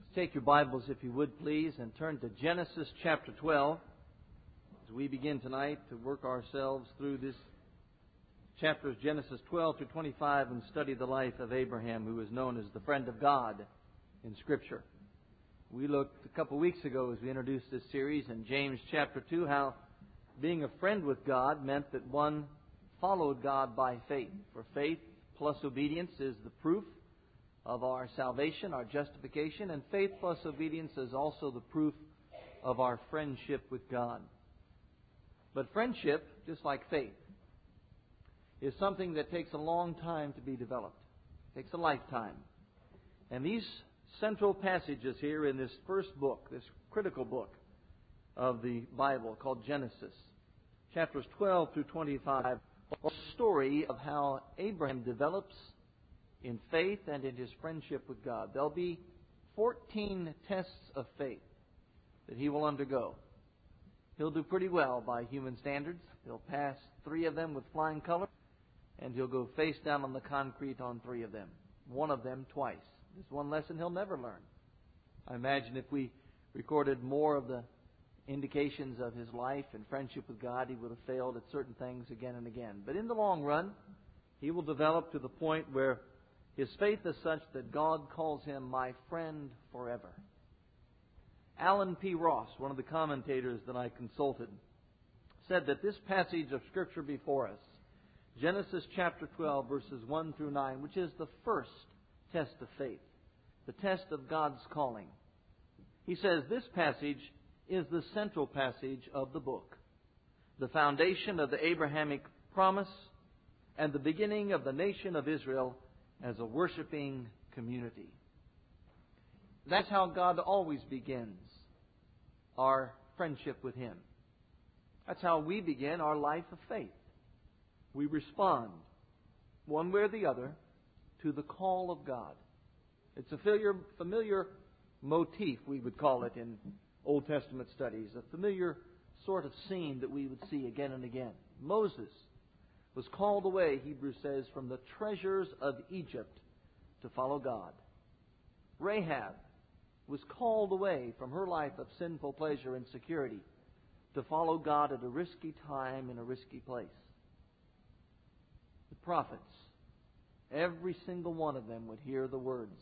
Take your Bibles, if you would, please, and turn to Genesis chapter 12 as we begin tonight to work ourselves through this chapters, Genesis 12 to 25, and study the life of Abraham, who is known as the friend of God in Scripture. We looked a couple weeks ago as we introduced this series in James chapter 2 how being a friend with God meant that one followed God by faith. For faith plus obedience is the proof of our salvation, our justification, and faith plus obedience is also the proof of our friendship with God. But friendship, just like faith, is something that takes a long time to be developed. It takes a lifetime. And these central passages here in this first book, this critical book of the Bible called Genesis, chapters 12 through 25, are a story of how Abraham develops in faith and in his friendship with God. There'll be 14 tests of faith that he will undergo. He'll do pretty well by human standards. He'll pass 3 of them with flying colors, and he'll go face down on the concrete on 3 of them. 1 of them twice. There's one lesson he'll never learn. I imagine if we recorded more of the indications of his life and friendship with God, he would have failed at certain things again and again. But in the long run, he will develop to the point where his faith is such that God calls him my friend forever. Alan P. Ross, one of the commentators that I consulted, said that this passage of Scripture before us, Genesis chapter 12, verses 1 through 9, which is the first test of faith, the test of God's calling. He says this passage is the central passage of the book, the foundation of the Abrahamic promise, and the beginning of the nation of Israel as a worshiping community. That's how God always begins our friendship with Him. That's how we begin our life of faith. We respond, one way or the other, to the call of God. It's a familiar motif, we would call it in Old Testament studies, a familiar sort of scene that we would see again and again. Moses was called away, Hebrews says, from the treasures of Egypt to follow God. Rahab was called away from her life of sinful pleasure and security to follow God at a risky time in a risky place. The prophets, every single one of them would hear the words.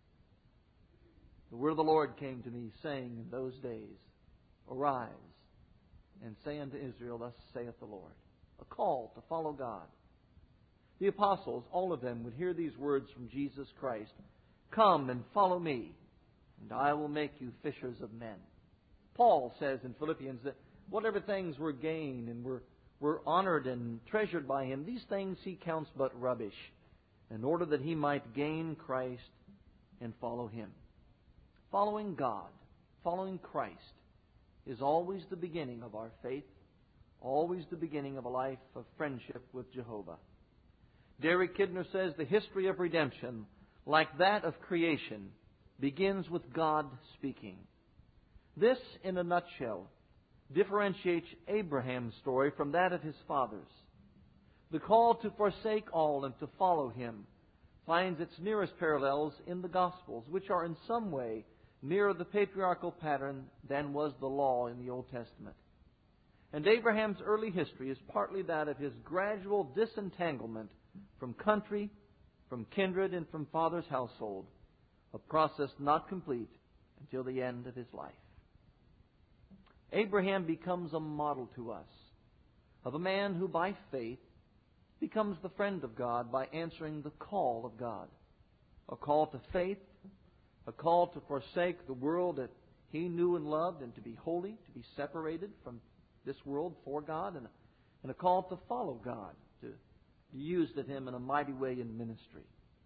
The word of the Lord came to me, saying in those days, Arise, and say unto Israel, Thus saith the Lord. A call to follow God. The apostles, all of them, would hear these words from Jesus Christ. Come and follow me, and I will make you fishers of men. Paul says in Philippians that whatever things were gained and were honored and treasured by him, these things he counts but rubbish, in order that he might gain Christ and follow Him. Following God, following Christ, is always the beginning of our faith, always the beginning of a life of friendship with Jehovah. Derek Kidner says the history of redemption, like that of creation, begins with God speaking. This, in a nutshell, differentiates Abraham's story from that of his fathers. The call to forsake all and to follow Him finds its nearest parallels in the Gospels, which are in some way nearer the patriarchal pattern than was the law in the Old Testament. And Abraham's early history is partly that of his gradual disentanglement from country, from kindred, and from father's household, a process not complete until the end of his life. Abraham becomes a model to us of a man who by faith becomes the friend of God by answering the call of God. A call to faith, a call to forsake the world that he knew and loved and to be holy, to be separated from this world for God, and a call to follow God, to be used of Him in a mighty way in ministry.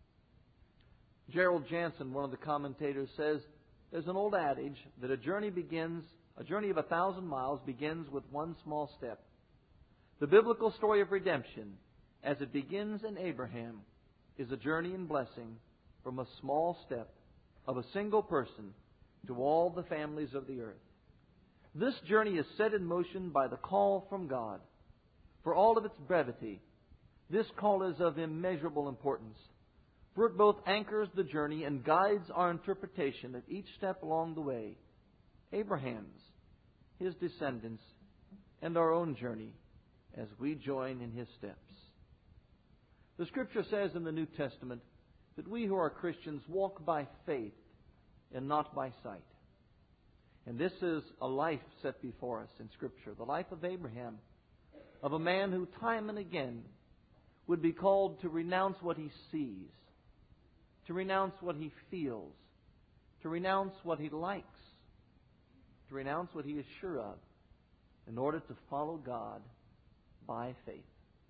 Gerald Jansen, one of the commentators, says there's an old adage that a journey of 1,000 miles begins with one small step. The biblical story of redemption, as it begins in Abraham, is a journey in blessing from a small step of a single person to all the families of the earth. This journey is set in motion by the call from God. For all of its brevity, this call is of immeasurable importance. For it both anchors the journey and guides our interpretation at each step along the way. Abraham's, his descendants, and our own journey as we join in his steps. The Scripture says in the New Testament that we who are Christians walk by faith and not by sight. And this is a life set before us in Scripture, the life of Abraham, of a man who time and again would be called to renounce what he sees, to renounce what he feels, to renounce what he likes, to renounce what he is sure of, in order to follow God by faith.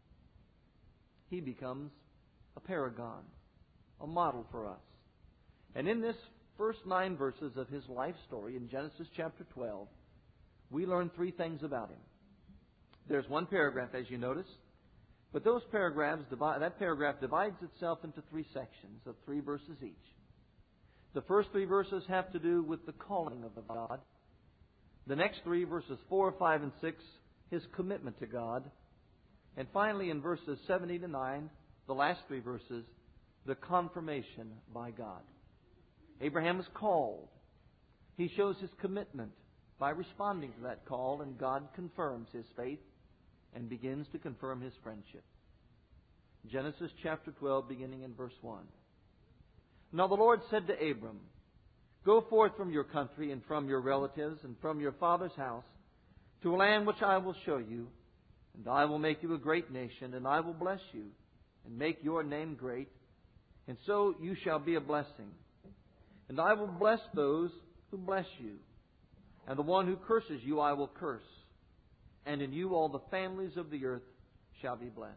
He becomes a paragon, a model for us. And in this first 9 verses of his life story in Genesis chapter 12, we learn 3 things about him. There's one paragraph, as you notice, but that paragraph divides itself into 3 sections of 3 verses each. The first 3 verses have to do with the calling of God. The next 3, verses 4, 5, and 6, his commitment to God. And finally, in verses 70 to 9, the last 3 verses, the confirmation by God. Abraham is called. He shows his commitment by responding to that call, and God confirms his faith and begins to confirm his friendship. Genesis chapter 12, beginning in verse 1. Now the Lord said to Abram, "Go forth from your country and from your relatives and from your father's house to a land which I will show you, and I will make you a great nation, and I will bless you and make your name great, and so you shall be a blessing. And I will bless those who bless you, and the one who curses you I will curse. And in you all the families of the earth shall be blessed."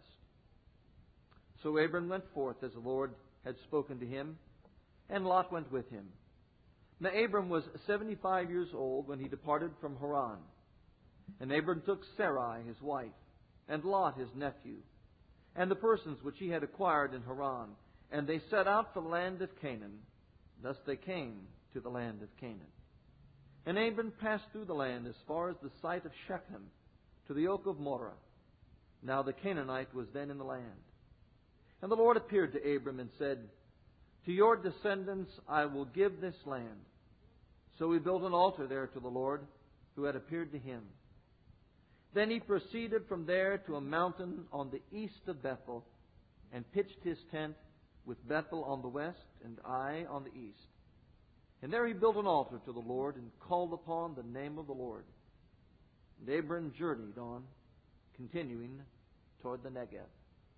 So Abram went forth as the Lord had spoken to him, and Lot went with him. Now Abram was 75 years old when he departed from Haran. And Abram took Sarai his wife, and Lot his nephew, and the persons which he had acquired in Haran, and they set out for the land of Canaan. Thus they came to the land of Canaan. And Abram passed through the land as far as the site of Shechem, to the oak of Moreh. Now the Canaanite was then in the land. And the Lord appeared to Abram and said, "To your descendants I will give this land." So he built an altar there to the Lord, who had appeared to him. Then he proceeded from there to a mountain on the east of Bethel, and pitched his tent with Bethel on the west and Ai on the east. And there he built an altar to the Lord and called upon the name of the Lord. And Abram journeyed on, continuing toward the Negev.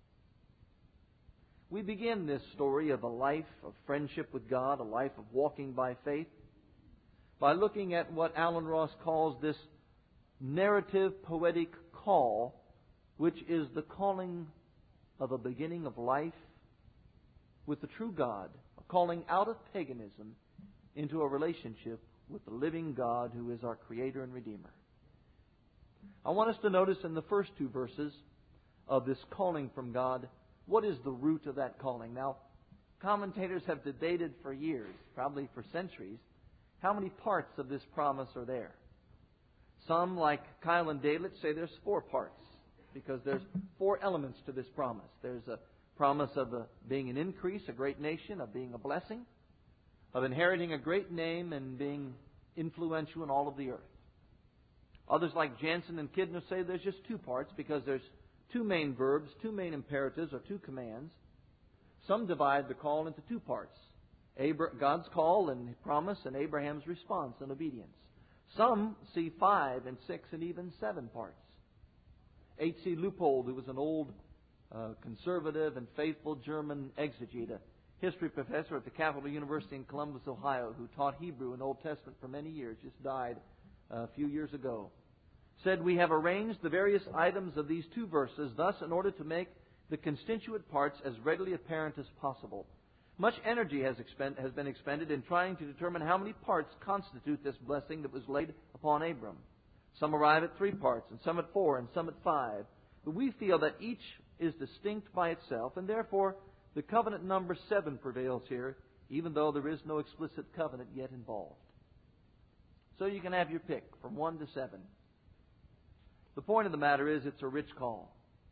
We begin this story of a life of friendship with God, a life of walking by faith, by looking at what Alan Ross calls this narrative poetic call, which is the calling of a beginning of life with the true God, a calling out of paganism into a relationship with the living God who is our Creator and Redeemer. I want us to notice in the first 2 verses of this calling from God, what is the root of that calling? Now, commentators have debated for years, probably for centuries, how many parts of this promise are there. Some, like Kyle and Dalit, say there's 4 parts, because there's 4 elements to this promise. There's a promise of being an increase, a great nation, of being a blessing, of inheriting a great name and being influential in all of the earth. Others like Jansen and Kidner say there's just 2 parts because there's 2 main verbs, 2 main imperatives, or 2 commands. Some divide the call into 2 parts. God's call and promise, and Abraham's response and obedience. Some see 5 and 6 and even 7 parts. H.C. Leupold, who was an old conservative and faithful German exegete, a history professor at the Capital University in Columbus, Ohio, who taught Hebrew and Old Testament for many years, just died a few years ago, said, "We have arranged the various items of these 2 verses thus in order to make the constituent parts as readily apparent as possible. Much energy has been expended in trying to determine how many parts constitute this blessing that was laid upon Abram. Some arrive at 3 parts, and some at 4, and some at 5. But we feel that each is distinct by itself, and therefore the covenant number 7 prevails here, even though there is no explicit covenant yet involved." So you can have your pick from 1 to 7. The point of the matter is it's a rich call.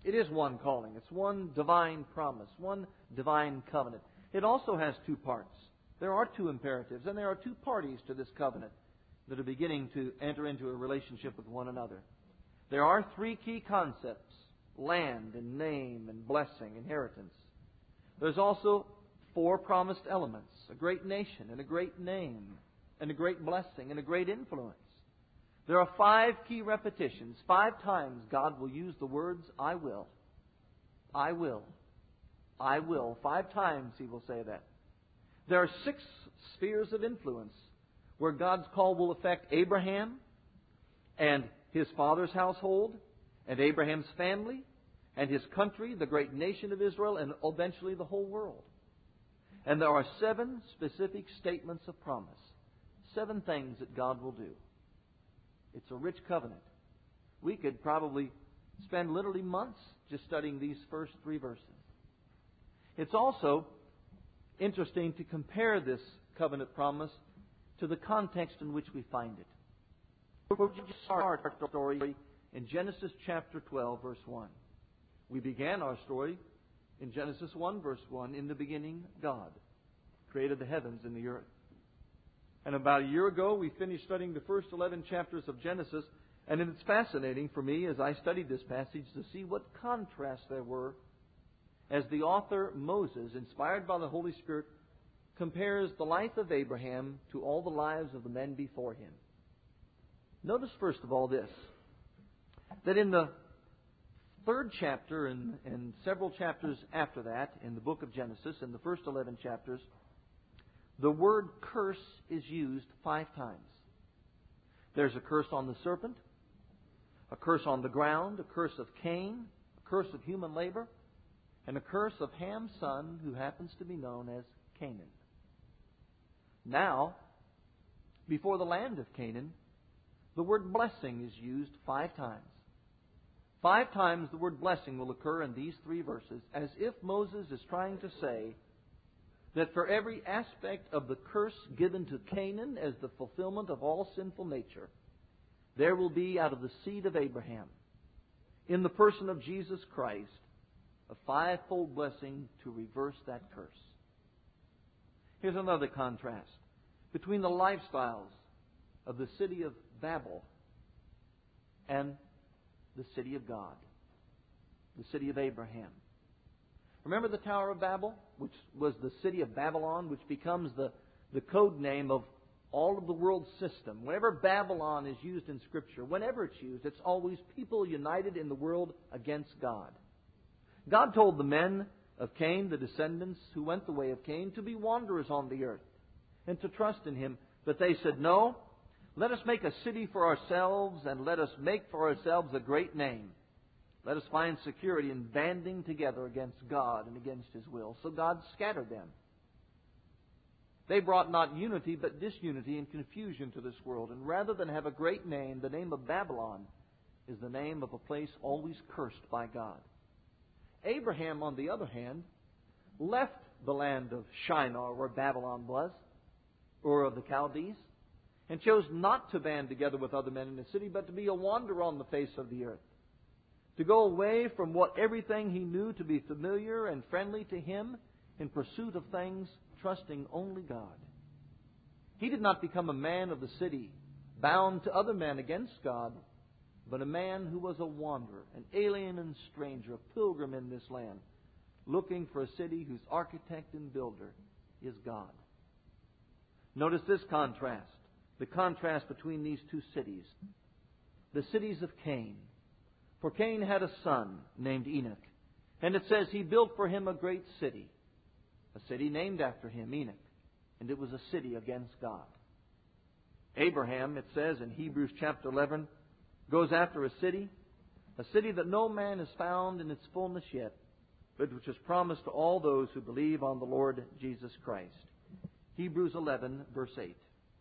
It is one calling. It's one divine promise, one divine covenant. It also has two parts. There are two imperatives, and there are two parties to this covenant that are beginning to enter into a relationship with one another. There are three key concepts: land and name and blessing, inheritance. There's also four promised elements: a great nation and a great name and a great blessing and a great influence. There are five key repetitions. 5 times God will use the words, I will. I will. I will. 5 times He will say that. There are 6 spheres of influence where God's call will affect Abraham and his father's household and Abraham's family and his country, the great nation of Israel, and eventually the whole world. And there are 7 specific statements of promise. 7 things that God will do. It's a rich covenant. We could probably spend literally months just studying these first 3 verses. It's also interesting to compare this covenant promise to the context in which we find it. We'll start our story in Genesis chapter 12, verse 1. We began our story in Genesis 1, verse 1. In the beginning, God created the heavens and the earth. And about a year ago, we finished studying the first 11 chapters of Genesis. And it's fascinating for me as I studied this passage to see what contrasts there were as the author Moses, inspired by the Holy Spirit, compares the life of Abraham to all the lives of the men before him. Notice first of all this, that in the 3rd chapter and several chapters after that, in the book of Genesis, in the first 11 chapters, the word curse is used 5 times. There's a curse on the serpent, a curse on the ground, a curse of Cain, a curse of human labor, and a curse of Ham's son, who happens to be known as Canaan. Now, before the land of Canaan, the word blessing is used 5 times. 5 times the word blessing will occur in these 3 verses, as if Moses is trying to say that for every aspect of the curse given to Canaan as the fulfillment of all sinful nature, there will be out of the seed of Abraham, in the person of Jesus Christ, a 5-fold blessing to reverse that curse. Here's another contrast between the lifestyles of the city of Babel and the city of God, the city of Abraham. Remember the Tower of Babel, which was the city of Babylon, which becomes the code name of all of the world system. Whenever Babylon is used in Scripture, whenever it's used, it's always people united in the world against God. God told the men of Cain, the descendants who went the way of Cain, to be wanderers on the earth and to trust in Him. But they said, no, let us make a city for ourselves and let us make for ourselves a great name. Let us find security in banding together against God and against His will. So God scattered them. They brought not unity but disunity and confusion to this world. And rather than have a great name, the name of Babylon is the name of a place always cursed by God. Abraham, on the other hand, left the land of Shinar, where Babylon was, Ur of the Chaldees, and chose not to band together with other men in the city, but to be a wanderer on the face of the earth. To go away from what everything he knew to be familiar and friendly to him in pursuit of things trusting only God. He did not become a man of the city, bound to other men against God, but a man who was a wanderer, an alien and stranger, a pilgrim in this land, looking for a city whose architect and builder is God. Notice this contrast, the contrast between these 2 cities. The cities of Cain. For Cain had a son named Enoch, and it says he built for him a great city, a city named after him, Enoch, and it was a city against God. Abraham, it says in Hebrews chapter 11, goes after a city that no man has found in its fullness yet, but which is promised to all those who believe on the Lord Jesus Christ. Hebrews 11, verse 8.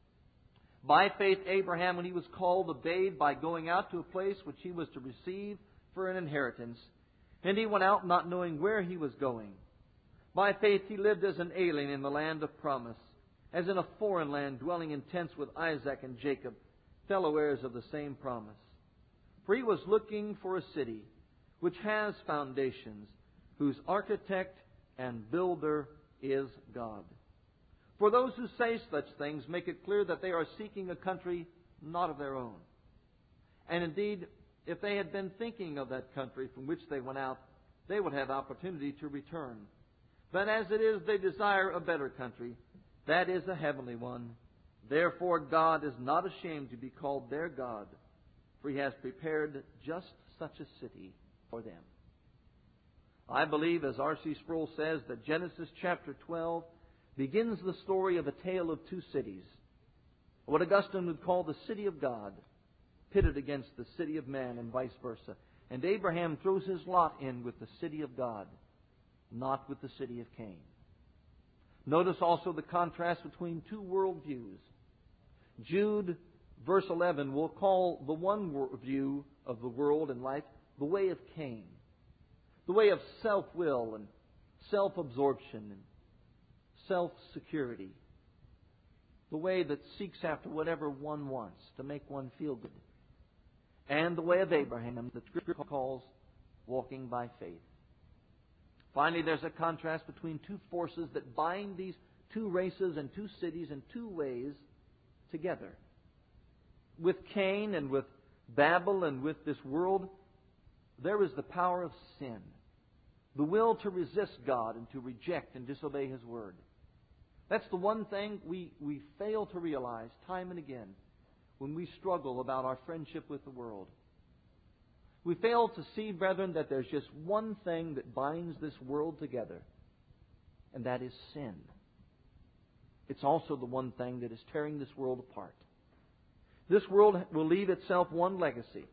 By faith, Abraham, when he was called, obeyed by going out to a place which he was to receive for an inheritance. And he went out not knowing where he was going. By faith, he lived as an alien in the land of promise, as in a foreign land, dwelling in tents with Isaac and Jacob, fellow heirs of the same promise. For he was looking for a city which has foundations, whose architect and builder is God. For those who say such things make it clear that they are seeking a country not of their own. And indeed, if they had been thinking of that country from which they went out, they would have opportunity to return. But as it is, they desire a better country, that is a heavenly one. Therefore God is not ashamed to be called their God, for He has prepared just such a city for them. I believe, as R.C. Sproul says, that Genesis chapter 12 begins the story of a tale of two cities. What Augustine would call the city of God, pitted against the city of man, and vice versa. And Abraham throws his lot in with the city of God, not with the city of Cain. Notice also the contrast between two worldviews. Jude, verse 11, will call the one view of the world and life the way of Cain, the way of self-will and self-absorption and self-security, the way that seeks after whatever one wants to make one feel good, and the way of Abraham that Scripture calls walking by faith. Finally, there's a contrast between two forces that bind these two races and two cities in two ways together. With Cain and with Babel and with this world, there is the power of sin, the will to resist God and to reject and disobey His Word. That's the one thing we fail to realize time and again when we struggle about our friendship with the world. We fail to see, brethren, that there's just one thing that binds this world together, and that is sin. It's also the one thing that is tearing this world apart. This world will leave itself one legacy,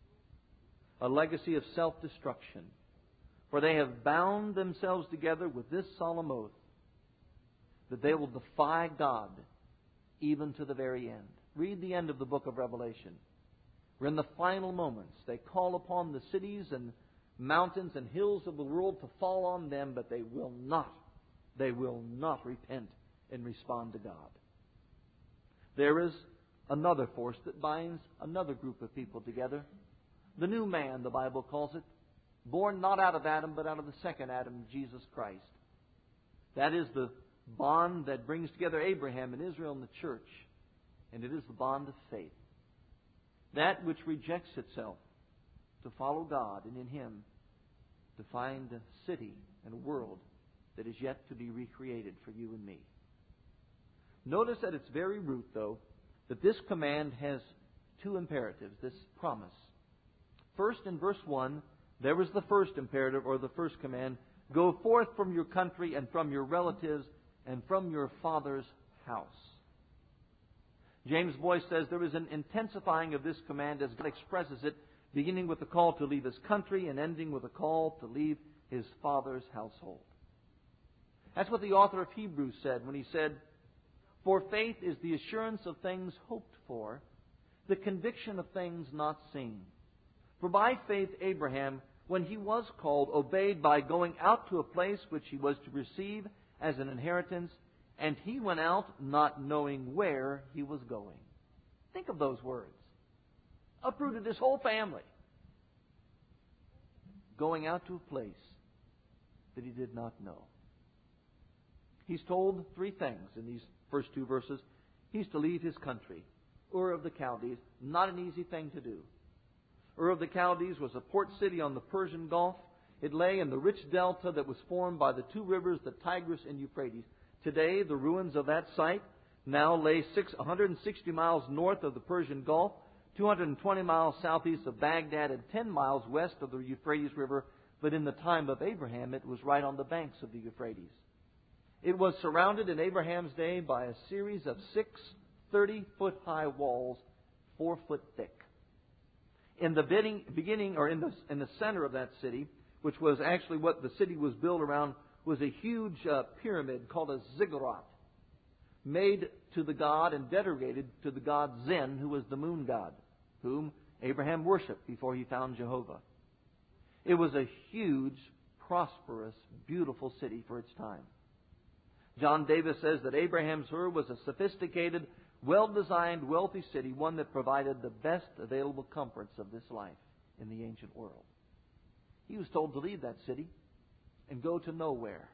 a legacy of self-destruction. For they have bound themselves together with this solemn oath, that they will defy God even to the very end. Read the end of the book of Revelation. We're in the final moments. They call upon the cities and mountains and hills of the world to fall on them, but they will not repent and respond to God. There is another force that binds another group of people together. The new man, the Bible calls it, born not out of Adam, but out of the second Adam, Jesus Christ. That is the bond that brings together Abraham and Israel and the church, and it is the bond of faith. That which rejects itself to follow God and in Him to find a city and a world that is yet to be recreated for you and me. Notice at its very root, though, that this command has two imperatives, this promise. First, in verse 1, there was the first imperative or the first command, go forth from your country and from your relatives and from your father's house. James Boyce says there is an intensifying of this command as God expresses it, beginning with the call to leave his country and ending with a call to leave his father's household. That's what the author of Hebrews said when he said, for faith is the assurance of things hoped for, the conviction of things not seen. For by faith Abraham, when he was called, obeyed by going out to a place which he was to receive as an inheritance, and he went out not knowing where he was going. Think of those words. Uprooted his whole family. Going out to a place that he did not know. He's told three things in these first two verses. He's to leave his country. Ur of the Chaldees, not an easy thing to do. Ur of the Chaldees was a port city on the Persian Gulf. It lay in the rich delta that was formed by the two rivers, the Tigris and Euphrates. Today, the ruins of that site now lay 160 miles north of the Persian Gulf, 220 miles southeast of Baghdad, and 10 miles west of the Euphrates River. But in the time of Abraham, it was right on the banks of the Euphrates. It was surrounded in Abraham's day by a series of 6 30-foot-high walls, 4 foot thick. In the beginning, or in the center of that city, which was actually what the city was built around, was a huge pyramid called a ziggurat, made to the god and dedicated to the god Zen, who was the moon god, whom Abraham worshipped before he found Jehovah. It was a huge, prosperous, beautiful city for its time. John Davis says that Abraham's Ur was a sophisticated, well-designed, wealthy city, one that provided the best available comforts of this life in the ancient world. He was told to leave that city and go to nowhere.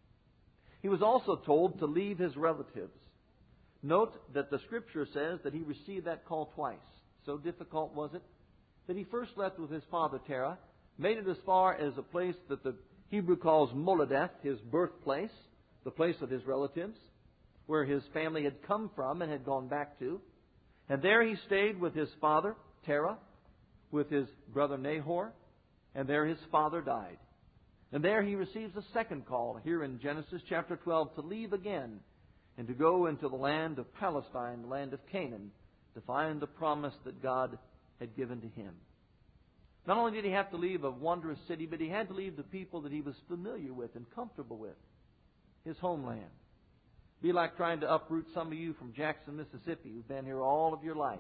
He was also told to leave his relatives. Note that the Scripture says that he received that call twice. So difficult was it that he first left with his father Terah, made it as far as a place that the Hebrew calls Moladeth, his birthplace, the place of his relatives, where his family had come from and had gone back to. And there he stayed with his father Terah, with his brother Nahor, and there his father died. And there he receives a second call here in Genesis chapter 12 to leave again and to go into the land of Palestine, the land of Canaan, to find the promise that God had given to him. Not only did he have to leave a wondrous city, but he had to leave the people that he was familiar with and comfortable with, his homeland. It'd be like trying to uproot some of you from Jackson, Mississippi, who've been here all of your life,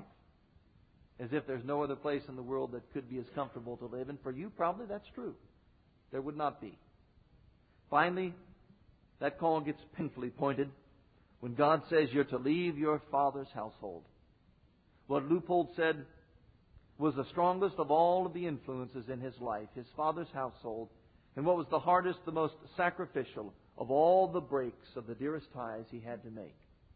as if there's no other place in the world that could be as comfortable to live in. For you, probably that's true. There would not be. Finally, that call gets painfully pointed when God says you're to leave your father's household. What Leupold said was the strongest of all of the influences in his life, his father's household, and what was the hardest, the most sacrificial of all the breaks of the dearest ties he had to make.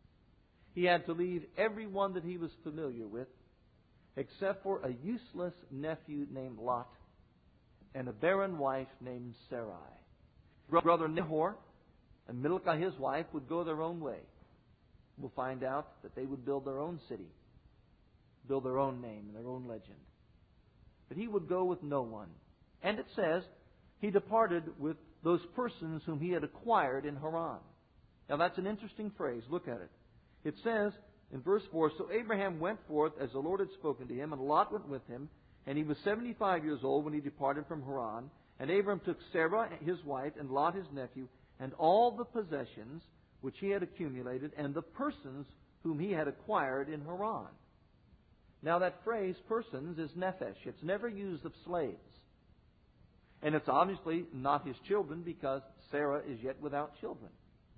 He had to leave everyone that he was familiar with, except for a useless nephew named Lot and a barren wife named Sarai. Brother Nahor and Milcah, his wife, would go their own way. We'll find out that they would build their own city, build their own name and their own legend. But he would go with no one. And it says he departed with those persons whom he had acquired in Haran. Now that's an interesting phrase. Look at it. It says in verse 4, So Abraham went forth as the Lord had spoken to him, and Lot went with him. And he was 75 years old when he departed from Haran. And Abram took Sarah his wife, and Lot his nephew, and all the possessions which he had accumulated, and the persons whom he had acquired in Haran. Now that phrase, persons, is nephesh. It's never used of slaves. And it's obviously not his children, because Sarah is yet without children.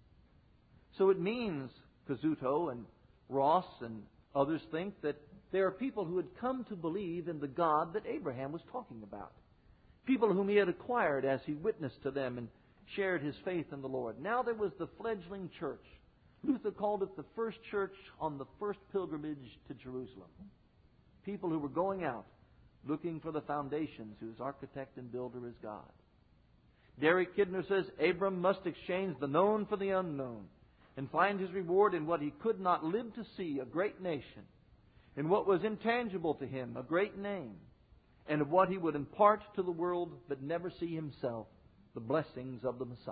So it means, Kazuto and Ross and others think, that there are people who had come to believe in the God that Abraham was talking about. People whom he had acquired as he witnessed to them and shared his faith in the Lord. Now there was the fledgling church. Luther called it the first church on the first pilgrimage to Jerusalem. People who were going out looking for the foundations, whose architect and builder is God. Derek Kidner says Abram must exchange the known for the unknown and find his reward in what he could not live to see, a great nation, in what was intangible to him, a great name, and of what he would impart to the world but never see himself, the blessings of the Messiah.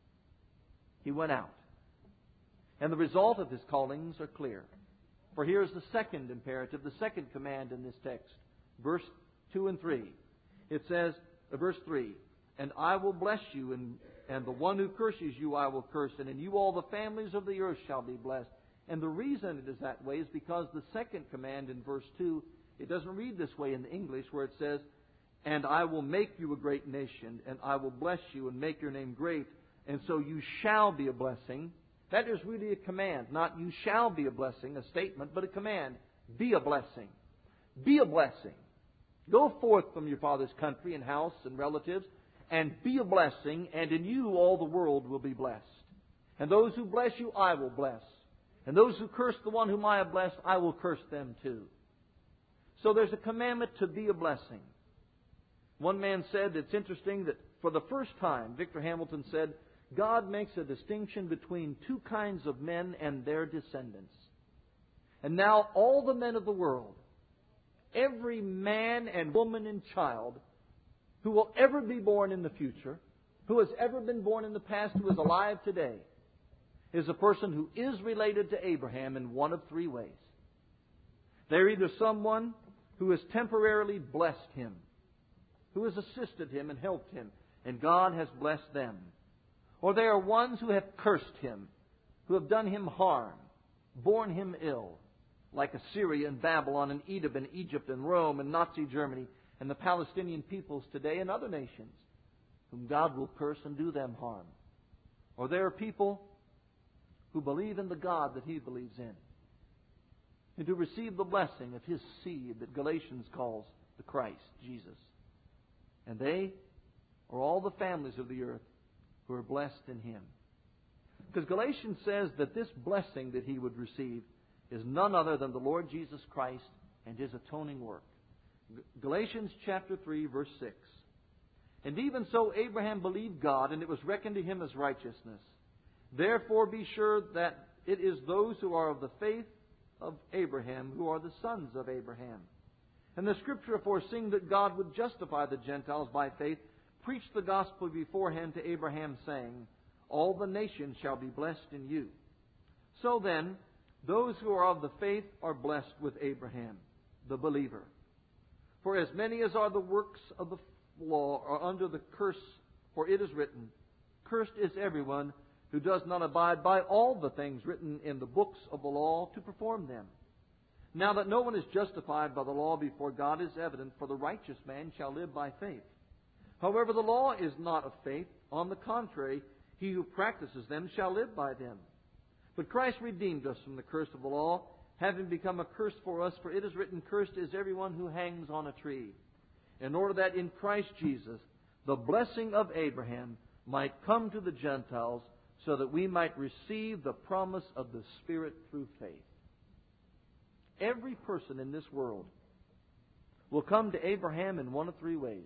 He went out. And the result of his callings are clear. For here's the second imperative, the second command in this text. Verse 2 and 3. It says, verse 3, And I will bless you, and the one who curses you I will curse, and in you all the families of the earth shall be blessed. And the reason it is that way is because the second command in verse 2, it doesn't read this way in the English, where it says, And I will make you a great nation, and I will bless you and make your name great, and so you shall be a blessing. That is really a command, not you shall be a blessing, a statement, but a command. Be a blessing. Be a blessing. Go forth from your father's country and house and relatives, and be a blessing, and in you all the world will be blessed. And those who bless you, I will bless. And those who curse the one whom I have blessed, I will curse them too. So there's a commandment to be a blessing. One man said, it's interesting that for the first time, Victor Hamilton said, God makes a distinction between two kinds of men and their descendants. And now all the men of the world, every man and woman and child who will ever be born in the future, who has ever been born in the past, who is alive today, is a person who is related to Abraham in one of three ways. They're either someone who has temporarily blessed him, who has assisted him and helped him, and God has blessed them. Or they are ones who have cursed him, who have done him harm, borne him ill, like Assyria and Babylon and Edom and Egypt and Rome and Nazi Germany and the Palestinian peoples today and other nations, whom God will curse and do them harm. Or there are people who believe in the God that he believes in, and to receive the blessing of his seed that Galatians calls the Christ, Jesus. And they or all the families of the earth who are blessed in Him. Because Galatians says that this blessing that he would receive is none other than the Lord Jesus Christ and His atoning work. Galatians chapter 3, verse 6. And even so Abraham believed God, and it was reckoned to him as righteousness. Therefore be sure that it is those who are of the faith of Abraham who are the sons of Abraham. And the Scripture, foreseeing that God would justify the Gentiles by faith, preached the gospel beforehand to Abraham, saying, all the nations shall be blessed in you. So then, those who are of the faith are blessed with Abraham, the believer. For as many as are the works of the law are under the curse, for it is written, cursed is everyone who does not abide by all the things written in the books of the law to perform them. Now that no one is justified by the law before God is evident, for the righteous man shall live by faith. However, the law is not of faith. On the contrary, he who practices them shall live by them. But Christ redeemed us from the curse of the law, having become a curse for us, for it is written, cursed is everyone who hangs on a tree, in order that in Christ Jesus the blessing of Abraham might come to the Gentiles, so that we might receive the promise of the Spirit through faith. Every person in this world will come to Abraham in one of three ways: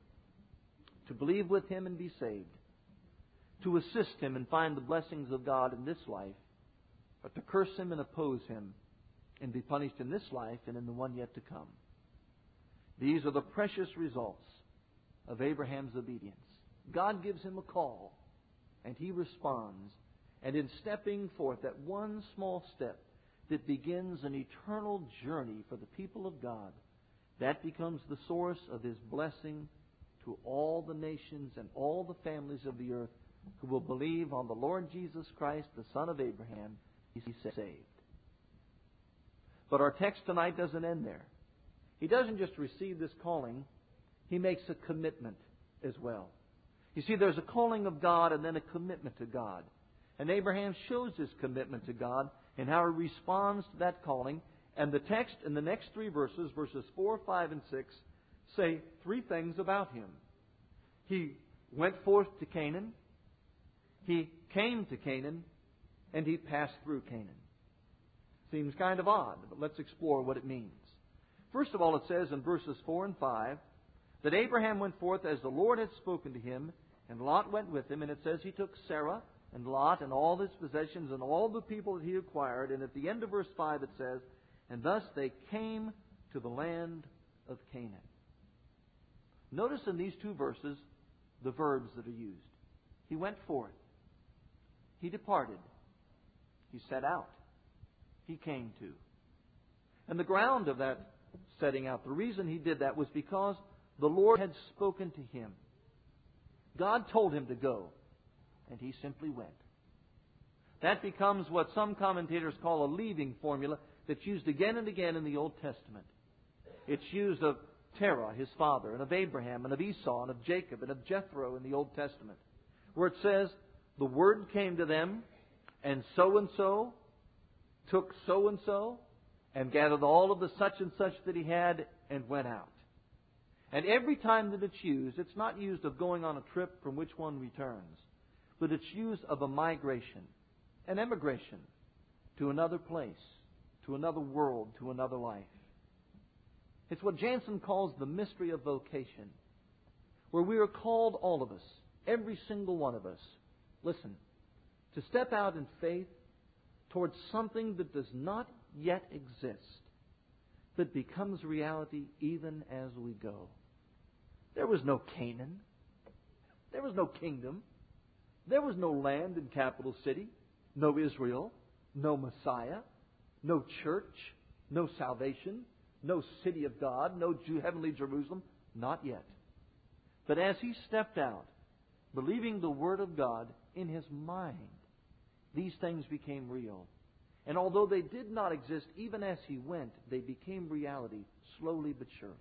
to believe with him and be saved, to assist him and find the blessings of God in this life, or to curse him and oppose him and be punished in this life and in the one yet to come. These are the precious results of Abraham's obedience. God gives him a call, and he responds. And in stepping forth, that one small step that begins an eternal journey for the people of God, that becomes the source of His blessing to all the nations and all the families of the earth who will believe on the Lord Jesus Christ, the Son of Abraham, He's saved. But our text tonight doesn't end there. He doesn't just receive this calling, he makes a commitment as well. You see, there's a calling of God and then a commitment to God. And Abraham shows his commitment to God and how he responds to that calling. And the text in the next three verses, verses 4, 5, and 6, say three things about him. He went forth to Canaan, he came to Canaan, and he passed through Canaan. Seems kind of odd, but let's explore what it means. First of all, it says in verses 4 and 5 that Abraham went forth as the Lord had spoken to him, and Lot went with him. And it says he took Sarah and Lot and all his possessions and all the people that he acquired. And at the end of verse 5 it says, and thus they came to the land of Canaan. Notice in these two verses the verbs that are used. He went forth. He departed. He set out. He came to. And the ground of that setting out, the reason he did that was because the Lord had spoken to him. God told him to go, and he simply went. That becomes what some commentators call a leaving formula that's used again and again in the Old Testament. It's used of Terah, his father, and of Abraham, and of Esau, and of Jacob, and of Jethro in the Old Testament, where it says, the word came to them, and so took so and gathered all of the such and such that he had, and went out. And every time that it's used, it's not used of going on a trip from which one returns, but it's used of a migration, an emigration to another place, to another world, to another life. It's what Jansen calls the mystery of vocation, where we are called, all of us, every single one of us, listen, to step out in faith towards something that does not yet exist, but becomes reality even as we go. There was no Canaan. There was no kingdom. There was no land and capital city. No Israel. No Messiah. No church. No salvation. No city of God. No heavenly Jerusalem. Not yet. But as he stepped out, believing the Word of God in his mind, these things became real. And although they did not exist even as he went, they became reality slowly but surely.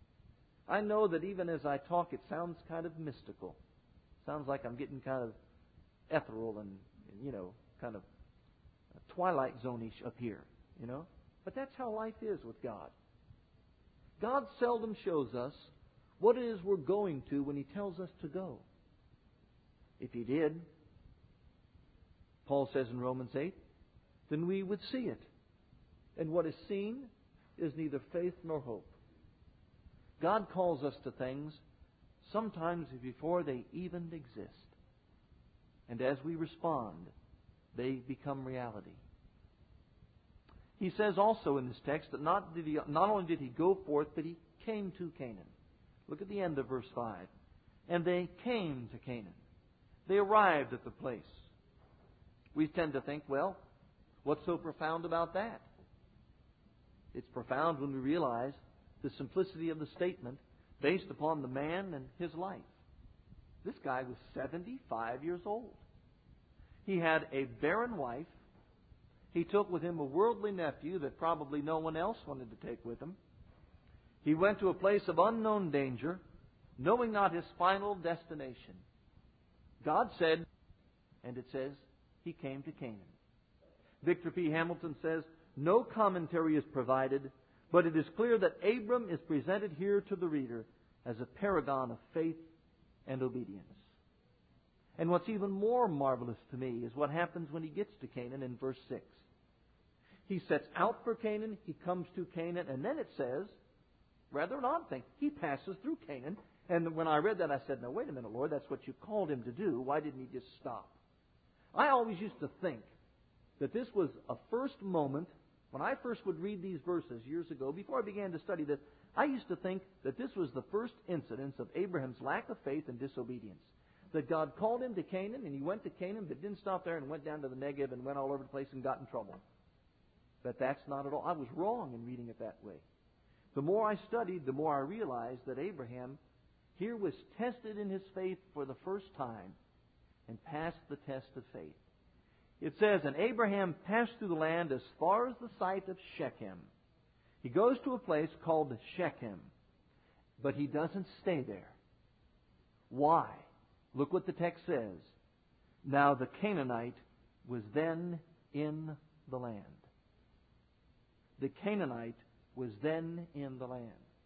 I know that even as I talk, it sounds kind of mystical. Sounds like I'm getting kind of ethereal and kind of Twilight Zone-ish up here, But that's how life is with God. God seldom shows us what it is we're going to when He tells us to go. If He did, Paul says in Romans 8, then we would see it. And what is seen is neither faith nor hope. God calls us to things sometimes before they even exist. And as we respond, they become reality. He says also in this text that not only did He go forth, but He came to Canaan. Look at the end of verse 5. And they came to Canaan. They arrived at the place. We tend to think, well, what's so profound about that? It's profound when we realize the simplicity of the statement based upon the man and his life. This guy was 75 years old. He had a barren wife. He took with him a worldly nephew that probably no one else wanted to take with him. He went to a place of unknown danger, knowing not his final destination. God said, and it says, He came to Canaan. Victor P. Hamilton says, no commentary is provided, but it is clear that Abram is presented here to the reader as a paragon of faith and obedience. And what's even more marvelous to me is what happens when he gets to Canaan in verse 6. He sets out for Canaan, he comes to Canaan, and then it says, rather an odd thing, he passes through Canaan. And when I read that, I said, no, wait a minute, Lord, that's what you called him to do. Why didn't he just stop? I always used to think that this was a first moment. When I first would read these verses years ago, before I began to study this, I used to think that this was the first incidence of Abraham's lack of faith and disobedience. That God called him to Canaan, and he went to Canaan, but didn't stop there and went down to the Negev and went all over the place and got in trouble. But that's not at all. I was wrong in reading it that way. The more I studied, the more I realized that Abraham here was tested in his faith for the first time and passed the test of faith. It says, and Abraham passed through the land as far as the site of Shechem. He goes to a place called Shechem, but he doesn't stay there. Why? Look what the text says. Now the Canaanite was then in the land. The Canaanite was then in the land.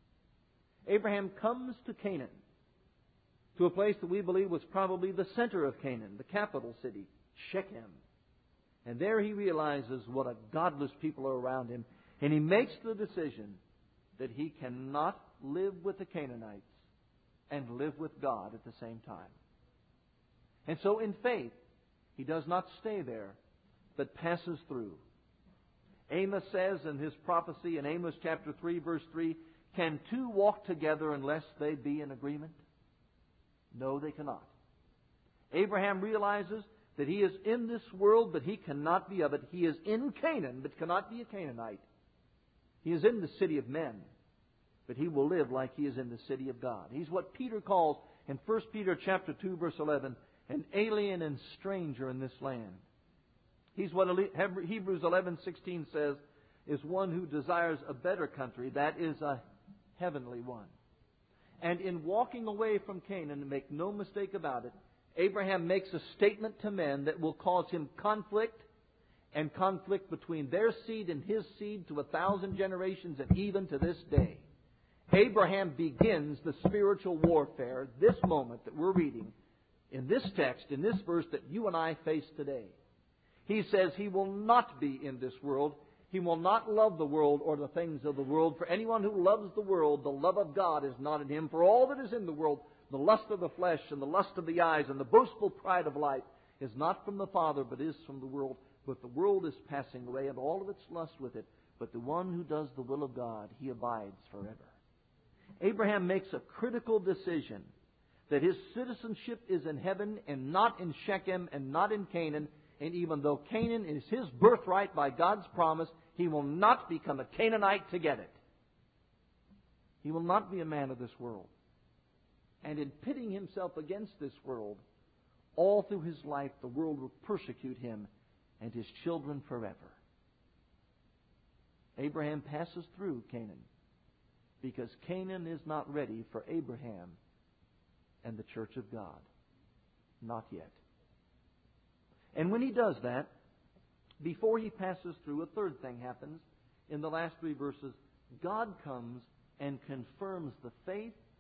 Abraham comes to Canaan, to a place that we believe was probably the center of Canaan, the capital city, Shechem. And there he realizes what a godless people are around him. And he makes the decision that he cannot live with the Canaanites and live with God at the same time. And so in faith, he does not stay there, but passes through. Amos says in his prophecy in Amos chapter 3, verse 3, can two walk together unless they be in agreement? No, they cannot. Abraham realizes that he is in this world, but he cannot be of it. He is in Canaan, but cannot be a Canaanite. He is in the city of men, but he will live like he is in the city of God. He's what Peter calls in 1 Peter chapter 2, verse 11, an alien and stranger in this land. He's what Hebrews 11:16 says is one who desires a better country, that is a heavenly one. And in walking away from Canaan, make no mistake about it, Abraham makes a statement to men that will cause him conflict, and conflict between their seed and his seed to 1,000 generations and even to this day. Abraham begins the spiritual warfare, this moment that we're reading, in this text, in this verse that you and I face today. He says he will not be in this world. He will not love the world or the things of the world. For anyone who loves the world, the love of God is not in him. For all that is in the world, the lust of the flesh and the lust of the eyes and the boastful pride of life is not from the Father, but is from the world. But the world is passing away and all of its lust with it. But the one who does the will of God, he abides forever. Abraham makes a critical decision that his citizenship is in heaven and not in Shechem and not in Canaan. And even though Canaan is his birthright by God's promise, he will not become a Canaanite to get it. He will not be a man of this world. And in pitting himself against this world, all through his life, the world will persecute him and his children forever. Abraham passes through Canaan because Canaan is not ready for Abraham and the church of God. Not yet. And when he does that, before he passes through, a third thing happens. In the last three verses, God comes and confirms the faith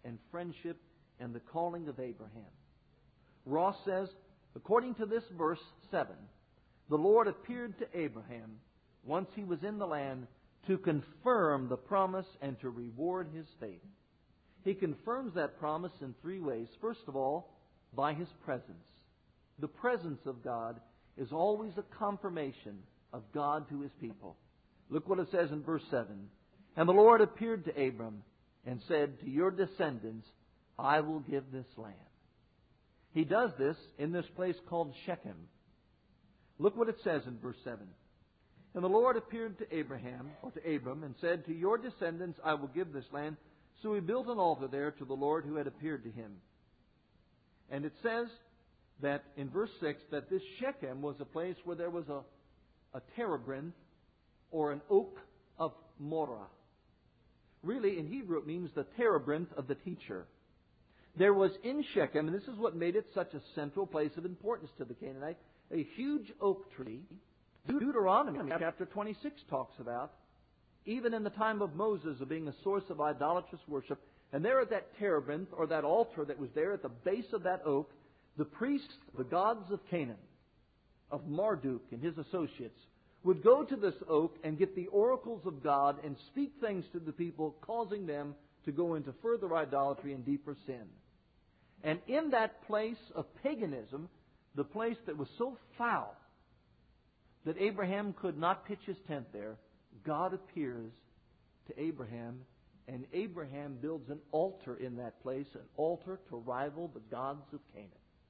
and friendship and the calling of Abraham. Ross says, according to this verse 7, the Lord appeared to Abraham once he was in the land to confirm the promise and to reward his faith. He confirms that promise in three ways. First of all, by His presence. The presence of God is always a confirmation of God to His people. Look what it says in verse 7. And the Lord appeared to Abram and said, to your descendants I will give this land. He does this in this place called Shechem. Look what it says in verse 7. And the Lord appeared to Abraham, or to Abram, and said, to your descendants I will give this land. So he built an altar there to the Lord who had appeared to him. And it says that in verse 6 that this Shechem was a place where there was a terebinth, or an oak of Morah. Really, in Hebrew it means the terebinth of the teacher. There was in Shechem, and this is what made it such a central place of importance to the Canaanite, a huge oak tree. Deuteronomy chapter 26 talks about, even in the time of Moses, of being a source of idolatrous worship. And there at that terebinth, or that altar that was there at the base of that oak, the priests, the gods of Canaan, of Marduk and his associates, would go to this oak and get the oracles of God and speak things to the people, causing them to go into further idolatry and deeper sin. And in that place of paganism, the place that was so foul that Abraham could not pitch his tent there, God appears to Abraham, and Abraham builds an altar in that place, an altar to rival the gods of Canaan.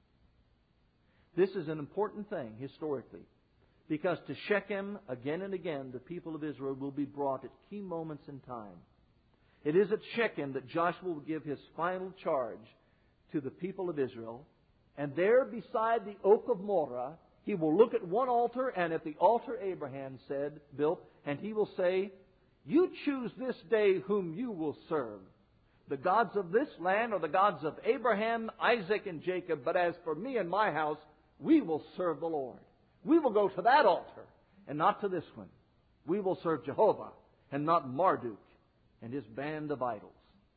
This is an important thing historically, because to Shechem, again and again, the people of Israel will be brought at key moments in time. It is at Shechem that Joshua will give his final charge to the people of Israel, and there beside the oak of Morah, he will look at one altar, and at the altar Abraham built, and he will say, you choose this day whom you will serve. The gods of this land are the gods of Abraham, Isaac, and Jacob, but as for me and my house, we will serve the Lord. We will go to that altar, and not to this one. We will serve Jehovah, and not Marduk and his band of idols.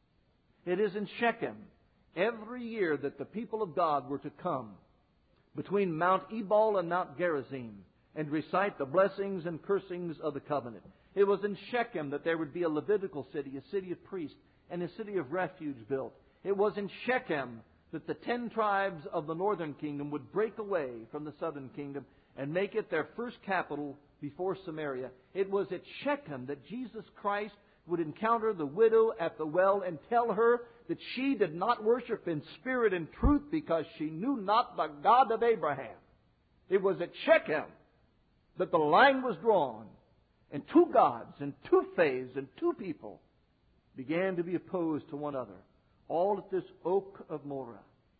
It is in Shechem every year that the people of God were to come between Mount Ebal and Mount Gerizim and recite the blessings and cursings of the covenant. It was in Shechem that there would be a Levitical city, a city of priests, and a city of refuge built. It was in Shechem that the 10 tribes of the northern kingdom would break away from the southern kingdom and make it their first capital before Samaria. It was at Shechem that Jesus Christ would encounter the widow at the well and tell her that she did not worship in spirit and truth because she knew not the God of Abraham. It was at Shechem that the line was drawn, and two gods and two faiths and two people began to be opposed to one another, all at this oak of Morah.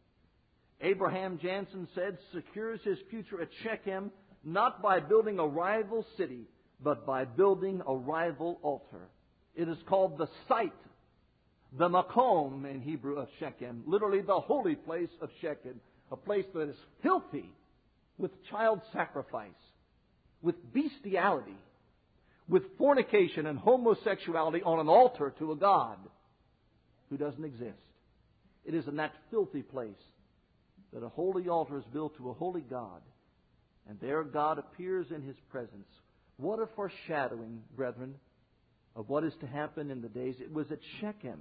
Abraham, Jansen said, secures his future at Shechem not by building a rival city, but by building a rival altar. It is called the site, the makom in Hebrew of Shechem, literally the holy place of Shechem, a place that is filthy with child sacrifice, with bestiality, with fornication and homosexuality on an altar to a God who doesn't exist. It is in that filthy place that a holy altar is built to a holy God, and there God appears in His presence. What a foreshadowing, brethren, of what is to happen in the days. It was at Shechem,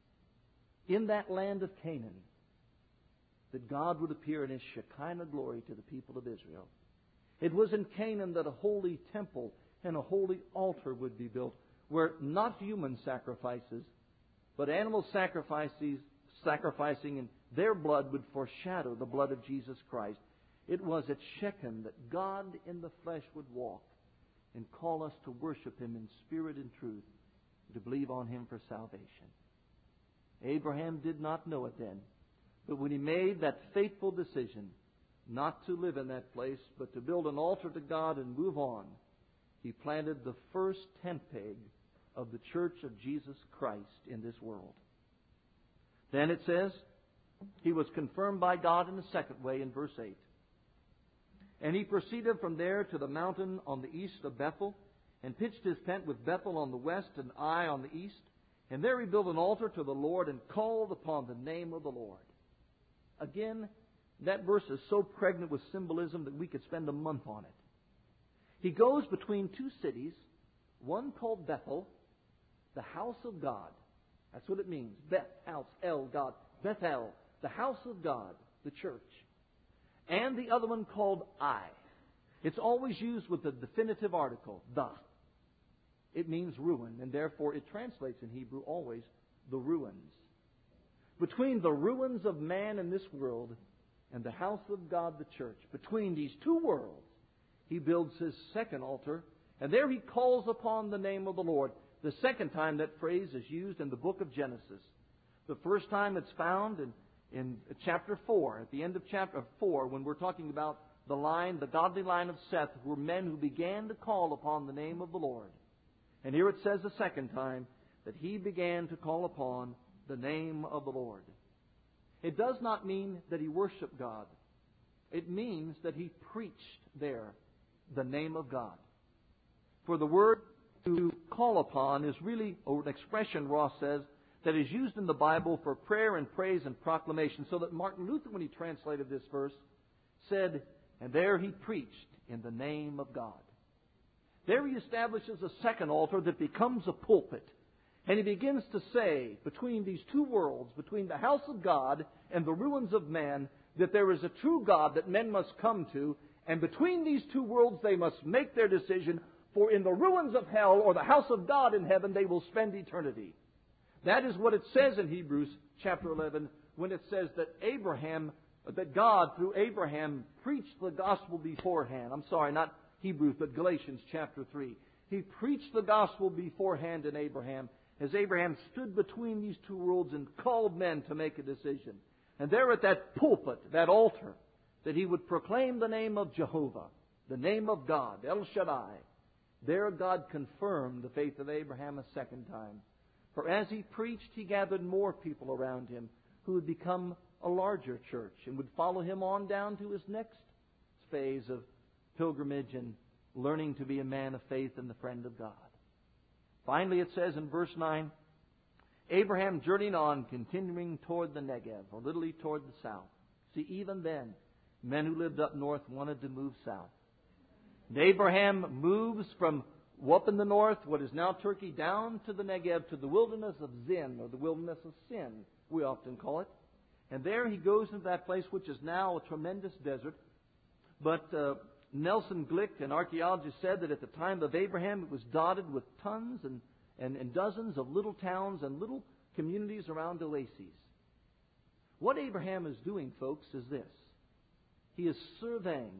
in that land of Canaan, that God would appear in His Shekinah glory to the people of Israel. It was in Canaan that a holy temple and a holy altar would be built, where not human sacrifices, but animal sacrificing and their blood would foreshadow the blood of Jesus Christ. It was at Shechem that God in the flesh would walk and call us to worship Him in spirit and truth, to believe on Him for salvation. Abraham did not know it then, but when he made that faithful decision not to live in that place, but to build an altar to God and move on, he planted the first tent peg of the church of Jesus Christ in this world. Then it says, he was confirmed by God in the second way in verse 8. And he proceeded from there to the mountain on the east of Bethel, and pitched his tent with Bethel on the west and Ai on the east. And there he built an altar to the Lord and called upon the name of the Lord. Again, that verse is so pregnant with symbolism that we could spend a month on it. He goes between two cities, one called Bethel, the house of God. That's what it means. Beth, house, El, God. Bethel, the house of God, the church. And the other one called Ai. It's always used with the definitive article, the. It means ruin, and therefore it translates in Hebrew always the ruins. Between the ruins of man in this world and the house of God, the church, between these two worlds, he builds his second altar, and there he calls upon the name of the Lord. The second time that phrase is used in the book of Genesis. The first time it's found in chapter 4, at the end of chapter 4, when we're talking about the godly line of Seth, were men who began to call upon the name of the Lord. And here it says the second time that he began to call upon the name of the Lord. It does not mean that he worshiped God. It means that he preached there the name of God. For the word to call upon is really an expression, Ross says, that is used in the Bible for prayer and praise and proclamation. So that Martin Luther, when he translated this verse, said, and there he preached in the name of God. There he establishes a second altar that becomes a pulpit. And he begins to say, between these two worlds, between the house of God and the ruins of man, that there is a true God that men must come to. And between these two worlds they must make their decision, for in the ruins of hell or the house of God in heaven they will spend eternity. That is what it says in Hebrews chapter 11 when it says that God through Abraham preached the gospel beforehand. I'm sorry, not Hebrews, but Galatians chapter 3. He preached the gospel beforehand in Abraham as Abraham stood between these two worlds and called men to make a decision. And there at that pulpit, that altar, that he would proclaim the name of Jehovah, the name of God, El Shaddai. There God confirmed the faith of Abraham a second time. For as he preached, he gathered more people around him who would become a larger church and would follow him on down to his next phase of pilgrimage and learning to be a man of faith and the friend of God. Finally, it says in verse 9, Abraham journeyed on, continuing toward the Negev, or literally toward the south. See, even then, men who lived up north wanted to move south. And Abraham moves from up in the north, what is now Turkey, down to the Negev, to the wilderness of Zin, or the wilderness of Sin, we often call it. And there he goes into that place which is now a tremendous desert. But Nelson Glick, an archaeologist, said that at the time of Abraham it was dotted with tons and dozens of little towns and little communities around oases. What Abraham is doing, folks, is this. He is surveying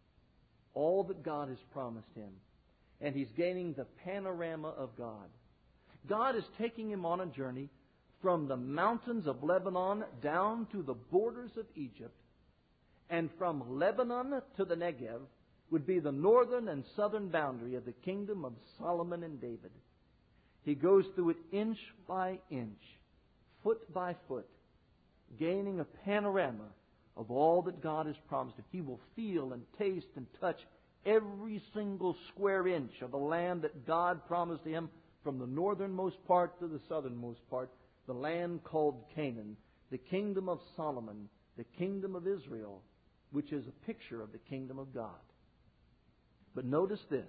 all that God has promised him. And he's gaining the panorama of God. God is taking him on a journey from the mountains of Lebanon down to the borders of Egypt. And from Lebanon to the Negev would be the northern and southern boundary of the kingdom of Solomon and David. He goes through it inch by inch, foot by foot, gaining a panorama of all that God has promised him. He will feel and taste and touch every single square inch of the land that God promised him from the northernmost part to the southernmost part, the land called Canaan, the kingdom of Solomon, the kingdom of Israel, which is a picture of the kingdom of God. But notice this.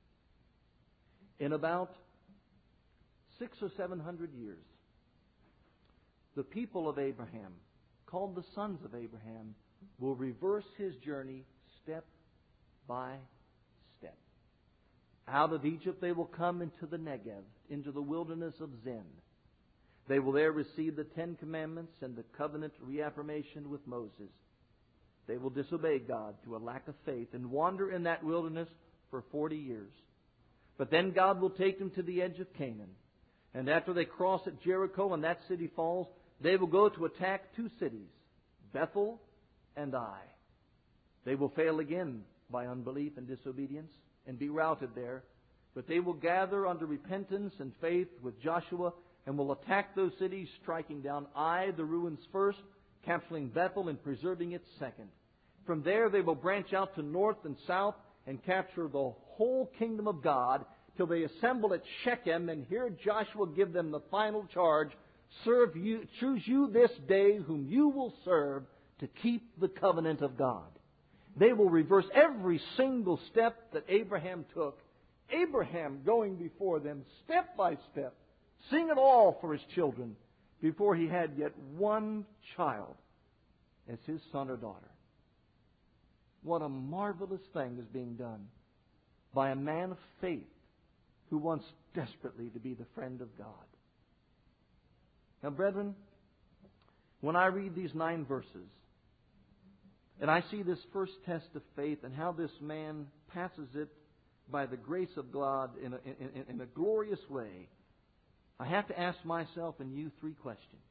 In about 600 or 700 years, the people of Abraham, called the sons of Abraham, will reverse his journey step by step. Out of Egypt they will come into the Negev, into the wilderness of Zin. They will there receive the Ten Commandments and the covenant reaffirmation with Moses. They will disobey God through a lack of faith and wander in that wilderness for 40 years. But then God will take them to the edge of Canaan. And after they cross at Jericho and that city falls, they will go to attack two cities, Bethel and Ai. They will fail again by unbelief and disobedience and be routed there. But they will gather under repentance and faith with Joshua and will attack those cities, striking down Ai, the ruins first, capturing Bethel and preserving it second. From there they will branch out to north and south and capture the whole kingdom of God, till they assemble at Shechem, and here Joshua give them the final charge. Choose you this day whom you will serve to keep the covenant of God. They will reverse every single step that Abraham took. Abraham going before them step by step, seeing it all for his children before he had yet one child as his son or daughter. What a marvelous thing is being done by a man of faith who wants desperately to be the friend of God. Now, brethren, when I read these 9 verses, and I see this first test of faith and how this man passes it by the grace of God in a glorious way, I have to ask myself and you 3 questions.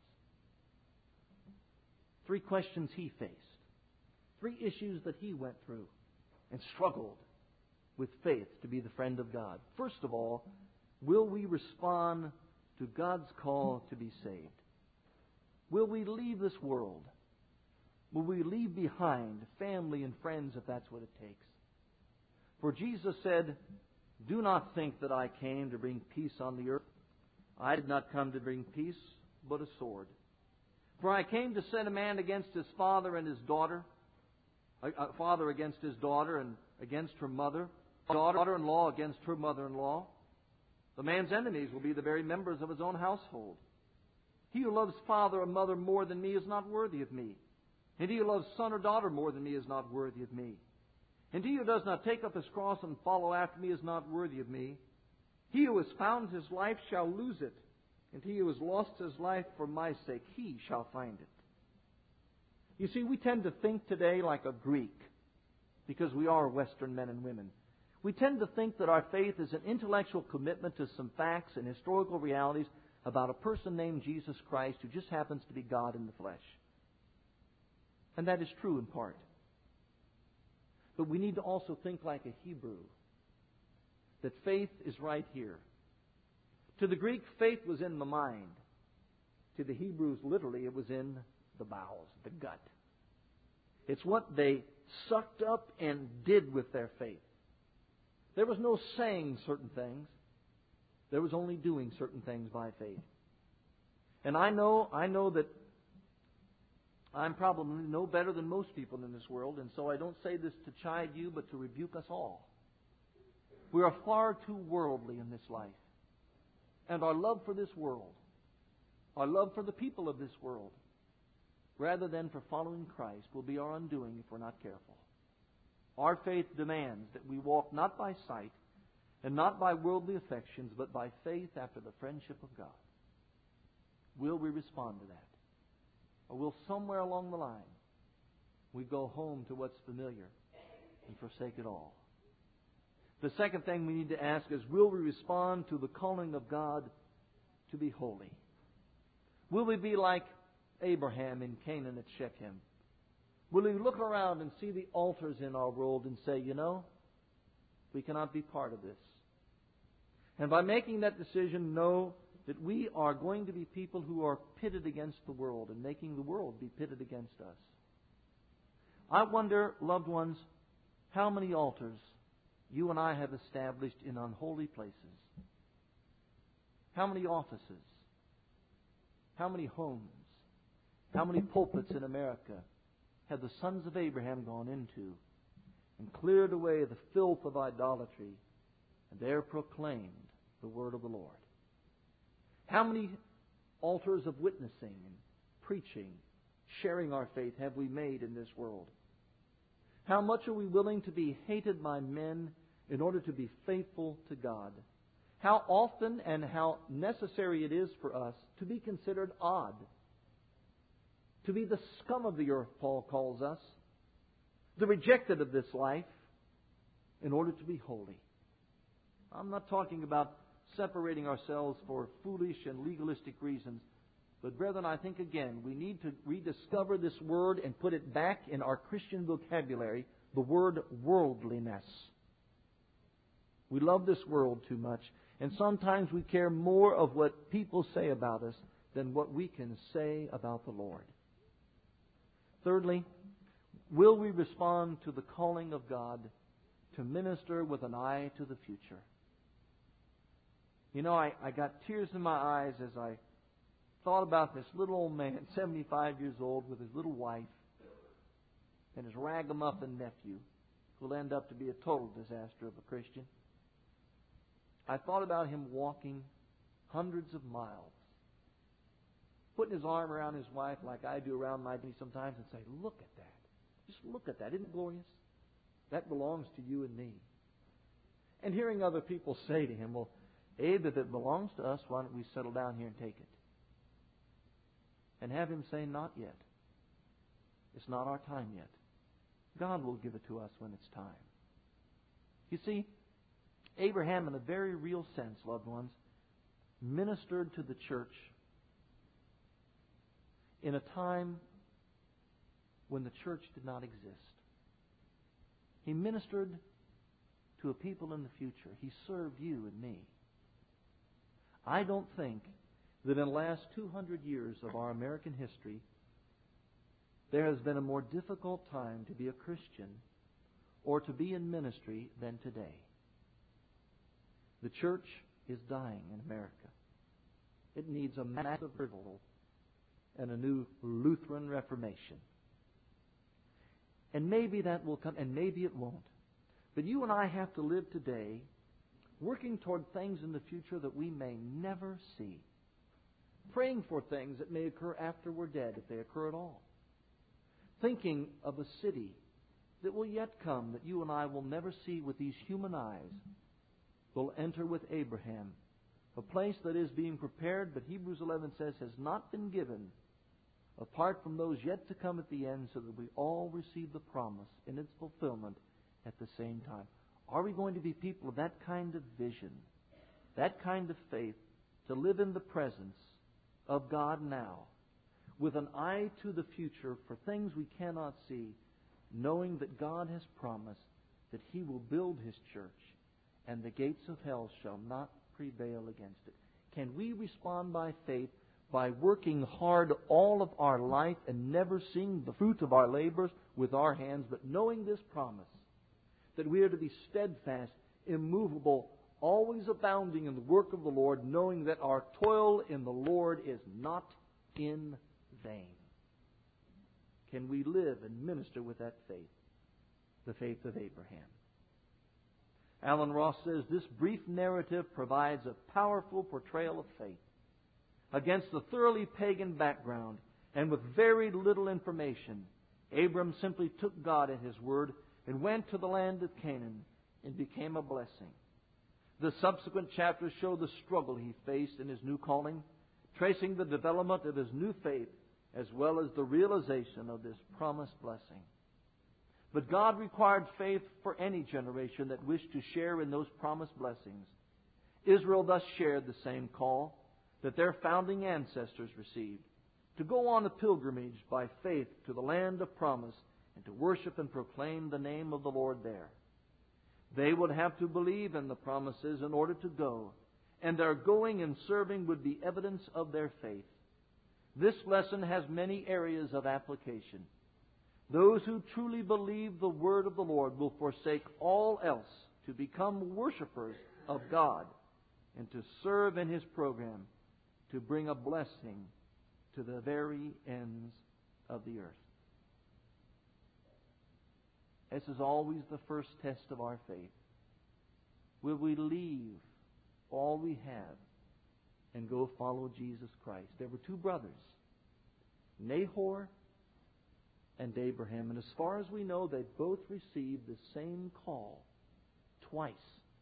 3 questions he faced. 3 issues that he went through and struggled with faith to be the friend of God. First of all, will we respond to God's call to be saved? Will we leave this world? Will we leave behind family and friends if that's what it takes? For Jesus said, "Do not think that I came to bring peace on the earth. I did not come to bring peace, but a sword. For I came to set a man against his father and his daughter, a father against his daughter and against her mother, daughter-in-law against her mother-in-law. The man's enemies will be the very members of his own household. He who loves father or mother more than me is not worthy of me. And he who loves son or daughter more than me is not worthy of me. And he who does not take up his cross and follow after me is not worthy of me. He who has found his life shall lose it, and he who has lost his life for my sake, he shall find it." You see, we tend to think today like a Greek, because we are Western men and women. We tend to think that our faith is an intellectual commitment to some facts and historical realities about a person named Jesus Christ who just happens to be God in the flesh. And that is true in part. But we need to also think like a Hebrew, that faith is right here. To the Greek, faith was in the mind. To the Hebrews, literally, it was in the bowels, the gut. It's what they sucked up and did with their faith. There was no saying certain things. There was only doing certain things by faith. And I know that I'm probably no better than most people in this world, and so I don't say this to chide you, but to rebuke us all. We are far too worldly in this life. And our love for this world, our love for the people of this world, rather than for following Christ, will be our undoing if we're not careful. Our faith demands that we walk not by sight and not by worldly affections, but by faith after the friendship of God. Will we respond to that? Or will somewhere along the line we go home to what's familiar and forsake it all? The second thing we need to ask is, will we respond to the calling of God to be holy? Will we be like Abraham in Canaan at Shechem? Will we look around and see the altars in our world and say, we cannot be part of this? And by making that decision, know that we are going to be people who are pitted against the world and making the world be pitted against us. I wonder, loved ones, how many altars you and I have established in unholy places. How many offices? How many homes? How many pulpits in America have the sons of Abraham gone into and cleared away the filth of idolatry and there proclaimed the word of the Lord? How many altars of witnessing and preaching, sharing our faith have we made in this world? How much are we willing to be hated by men in order to be faithful to God? How often and how necessary it is for us to be considered odd, to be the scum of the earth, Paul calls us, the rejected of this life, in order to be holy. I'm not talking about separating ourselves for foolish and legalistic reasons. But brethren, I think again, we need to rediscover this word and put it back in our Christian vocabulary, the word worldliness. We love this world too much, and sometimes we care more of what people say about us than what we can say about the Lord. Thirdly, will we respond to the calling of God to minister with an eye to the future? You know, I got tears in my eyes as I thought about this little old man, 75 years old, with his little wife and his ragamuffin nephew, who will end up to be a total disaster of a Christian. I thought about him walking hundreds of miles, putting his arm around his wife like I do around my knee sometimes and say, look at that. Just look at that. Isn't it glorious? That belongs to you and me. And hearing other people say to him, well, Abe, if it belongs to us, why don't we settle down here and take it? And have him say, not yet. It's not our time yet. God will give it to us when it's time. You see, Abraham, in a very real sense, loved ones, ministered to the church in a time when the church did not exist. He ministered to a people in the future. He served you and me. I don't think that in the last 200 years of our American history, there has been a more difficult time to be a Christian or to be in ministry than today. The church is dying in America. It needs a massive revival and a new Lutheran Reformation. And maybe that will come, and maybe it won't. But you and I have to live today working toward things in the future that we may never see. Praying for things that may occur after we're dead, if they occur at all. Thinking of a city that will yet come, that you and I will never see with these human eyes, will enter with Abraham. A place that is being prepared, but Hebrews 11 says has not been given, apart from those yet to come at the end, so that we all receive the promise in its fulfillment at the same time. Are we going to be people of that kind of vision, that kind of faith, to live in the presence of God now, with an eye to the future for things we cannot see, knowing that God has promised that He will build His church, and the gates of hell shall not prevail against it? Can we respond by faith by working hard all of our life and never seeing the fruit of our labors with our hands, but knowing this promise, that we are to be steadfast, immovable, always abounding in the work of the Lord, knowing that our toil in the Lord is not in vain? Can we live and minister with that faith, the faith of Abraham? Alan Ross says, this brief narrative provides a powerful portrayal of faith against a thoroughly pagan background, and with very little information. Abram simply took God at His word and went to the land of Canaan and became a blessing. The subsequent chapters show the struggle he faced in his new calling, tracing the development of his new faith as well as the realization of this promised blessing. But God required faith for any generation that wished to share in those promised blessings. Israel thus shared the same call that their founding ancestors received, to go on a pilgrimage by faith to the land of promise and to worship and proclaim the name of the Lord there. They would have to believe in the promises in order to go, and their going and serving would be evidence of their faith. This lesson has many areas of application. Those who truly believe the word of the Lord will forsake all else to become worshipers of God and to serve in His program to bring a blessing to the very ends of the earth. This is always the first test of our faith. Will we leave all we have and go follow Jesus Christ? There were two brothers, Nahor and Abraham, and as far as we know, they both received the same call twice.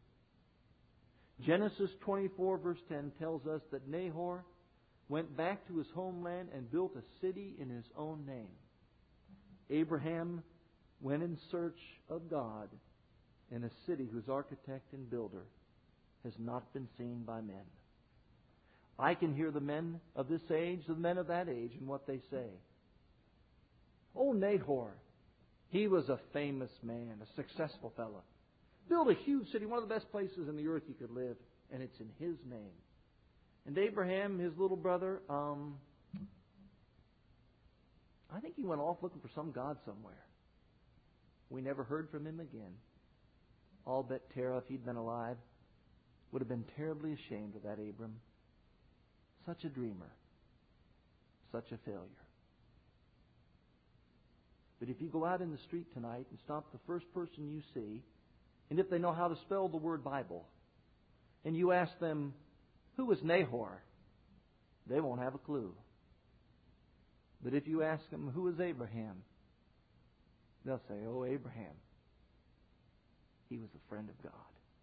Genesis 24 verse 10 tells us that Nahor went back to his homeland and built a city in his own name. Abraham went in search of God in a city whose architect and builder has not been seen by men. I can hear the men of this age, the men of that age, and what they say. Oh, Nahor, he was a famous man, a successful fellow. Built a huge city, one of the best places in the earth you could live, and it's in his name. And Abraham, his little brother, I think he went off looking for some god somewhere. We never heard from him again. I'll bet Terah, if he'd been alive, would have been terribly ashamed of that Abram. Such a dreamer. Such a failure. But if you go out in the street tonight and stop the first person you see, and if they know how to spell the word Bible, and you ask them, who is Nahor? They won't have a clue. But if you ask them, who is Abraham? They'll say, oh, Abraham. He was a friend of God.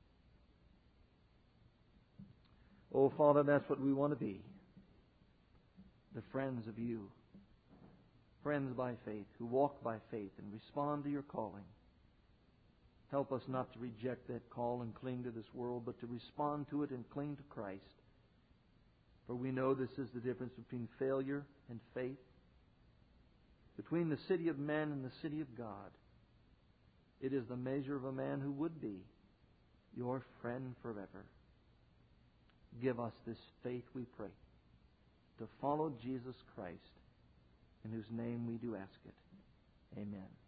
Oh, Father, that's what we want to be. The friends of you. Friends by faith, who walk by faith and respond to your calling. Help us not to reject that call and cling to this world, but to respond to it and cling to Christ. For we know this is the difference between failure and faith, between the city of men and the city of God. It is the measure of a man who would be your friend forever. Give us this faith, we pray, to follow Jesus Christ, in whose name we do ask it. Amen.